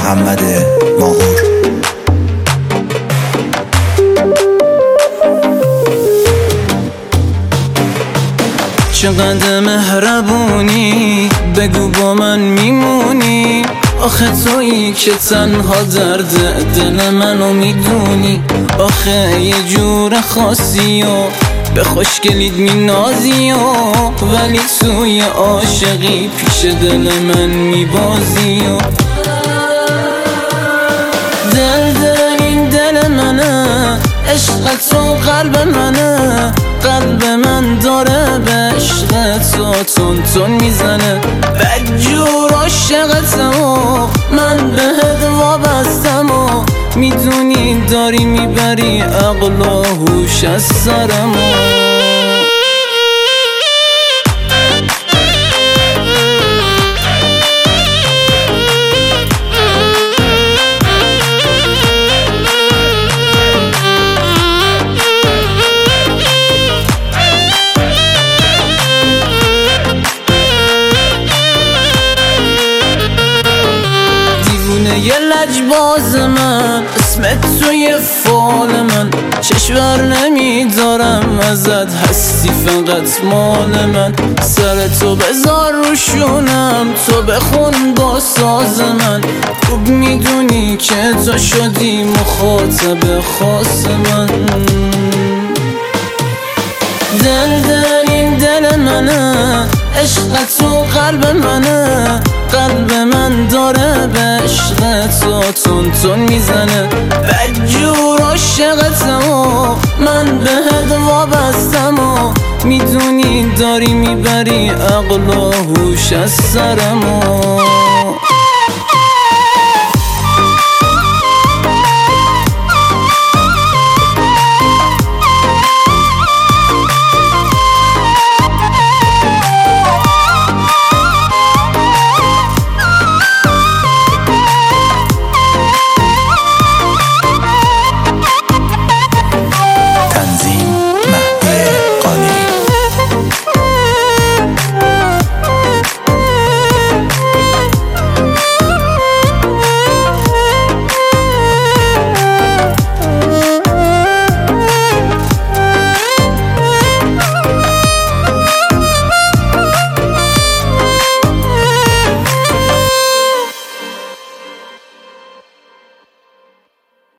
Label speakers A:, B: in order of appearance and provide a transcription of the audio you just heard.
A: محمد ماهور.
B: چقدر مهربونی، بگو با من میمونی. آخه تویی که تنها درد دل منو میدونی. آخه یه جور خاصی و به خوشگلیت مینازی و ولی توی عاشقی پیش دل من میبازی و این دل منه، عشق تو قلب منه. قلب من داره به عشق تو تون تون میزنه. بدجور عاشقتم و من بهت وابستم و میدونی داری میبری عقل و هوش از سرم. یه لجباز من، اسمت توی فال من. چشور نمیدارم ازت، هستی فقط مال من. سر تو بذار روشونم، تو بخون با ساز من. خوب میدونی که تو شدی مخاطب خاص من. این دل منه، عشق تو قلب منه. قلب من داره به عشق تو تون تون میزنه. بدجور عاشقتم و من بهت وابستم و میدونی داری میبری عقل و هوش از سرم.